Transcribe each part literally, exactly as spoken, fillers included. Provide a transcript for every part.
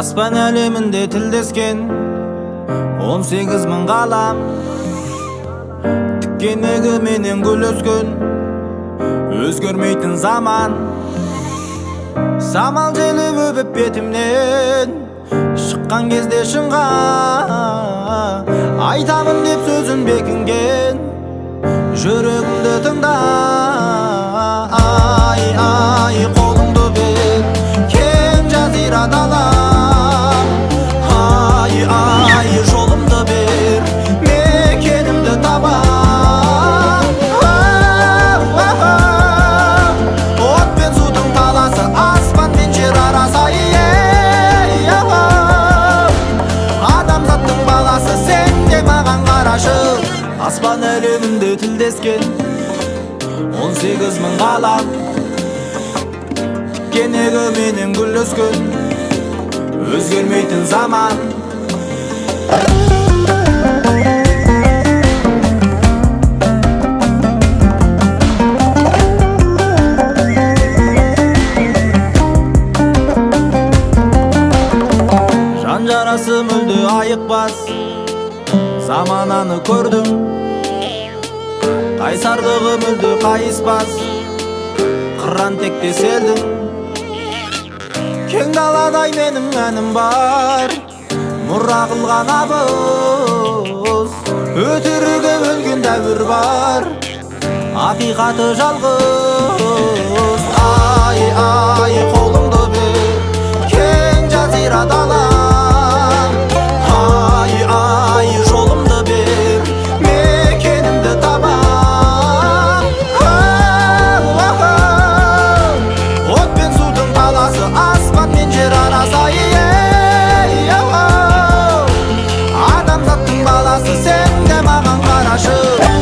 Аспан әлемінде тілдескен он сегіз мың ғалам, тіккен егіменен гүл өскен өзгермейтін заман. Самал желі өбіп бетімнен шыққан кезде шыңға, айтамын деп сөзін бекінген жүрегімді тыңда. Ай, ай, қолыңды бер, кең жазира далам. Ай, ай, жолымды бер, мекенімді табам. От пен судың таласы, аспан мен жер арасы. Адамзаттың баласы, сен де маған қарашы. Аспан әлемінде тілдескен он сегіз мың ғалам, тіккен егіменен гүл өскен өзгермейтін заман. Жан жарасы мүлде айықпас замананы көрдім, қайсарлығы мүлде қайыспас қыран тектес елдің. Кең даладай менің әнім бар, мұра қылған абыз, өтірігі өлген дәуір бар, ақиқаты жалғыз. Ай, ай, қолыңды бер, кең жазира далам. Ай, ай, жолымды бер, мекенімді табам. От пен судың таласы, аспан мен жер арасы. Адамзаттың баласы, сен де маған қарашы.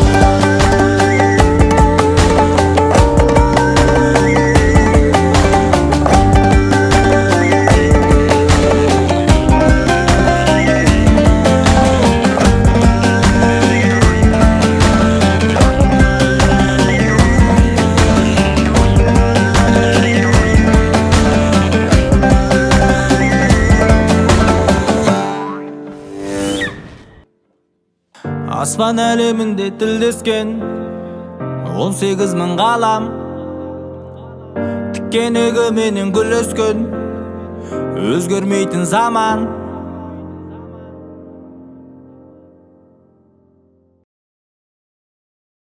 Аспан әлемінде тілдескен он сегіз мың ғалам, тіккен егіменен гүл өскен өзгермейтін заман.